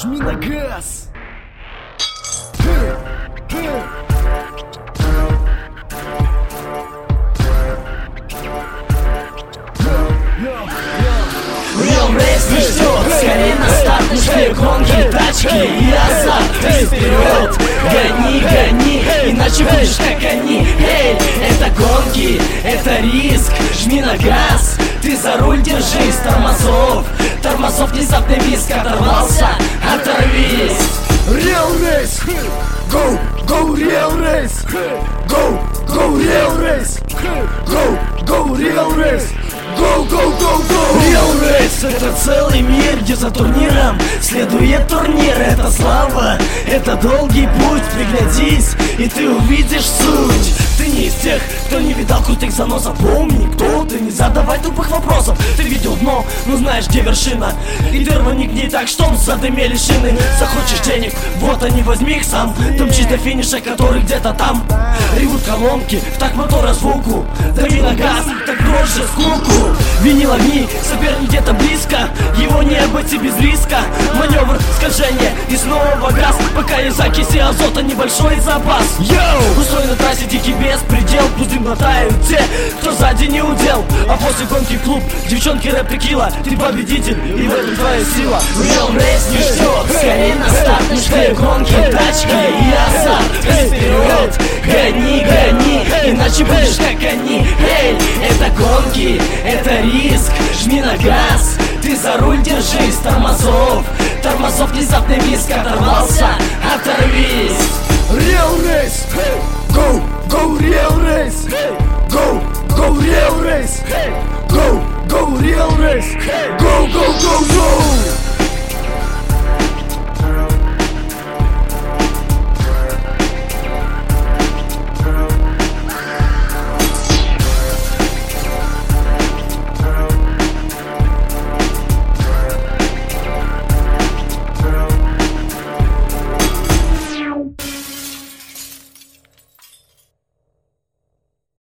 жми на газ. Real Race не ждет, скорее на старт, мужские гонки, тачки и азарт. Ты вперед, гони, гони, иначе будешь как они. Эй, это гонки, это риск, жми на газ. Ты за руль держись, тормозов внезапный визг. Оторвался, оторвись. Real Race, go, go Real Race, go, go Real Race, go, go Real Race, go, go, go, go. Real Race — это целый мир, где за турниром следует турнир. Это слава, это долгий путь, приглядись, и ты увидишь суть. Ты не из тех, кто не видал крутых заносов. Помни, кто ты, не задавай тупых вопросов. Ты видел дно, но знаешь, где вершина. И ты рвани к ней так, что задымели шины. Захочешь денег, вот они, возьми их сам. Домчись до финиша, который где-то там. Ревут колонки, в такт мотора звуку. Дави на газ, так больше скуку. Винил огни, соперник где-то близко. Его не обойти без риска. Маневр, скольжение и снова газ. Пока есть закиси азота, небольшой запас. Йоу! Устрой на трассе дикий беспредел. Пустым глотают те, кто сзади не удел. А после гонки клуб, девчонки рэп текила. Ты победитель, и в этом твоя сила. Real Race не ждет, скорее на старт. Мужские гонки, тачки и азарт. Ты вперед, гони, гони, иначе будешь как они. Эй, это гонки, это риск, жми на газ. Ты за руль держись, тормозов внезапный визг. Оторвался, оторвись. Real Race, go, go Real Race, go, go Real Race, go, go Real Race, go, go, go, go.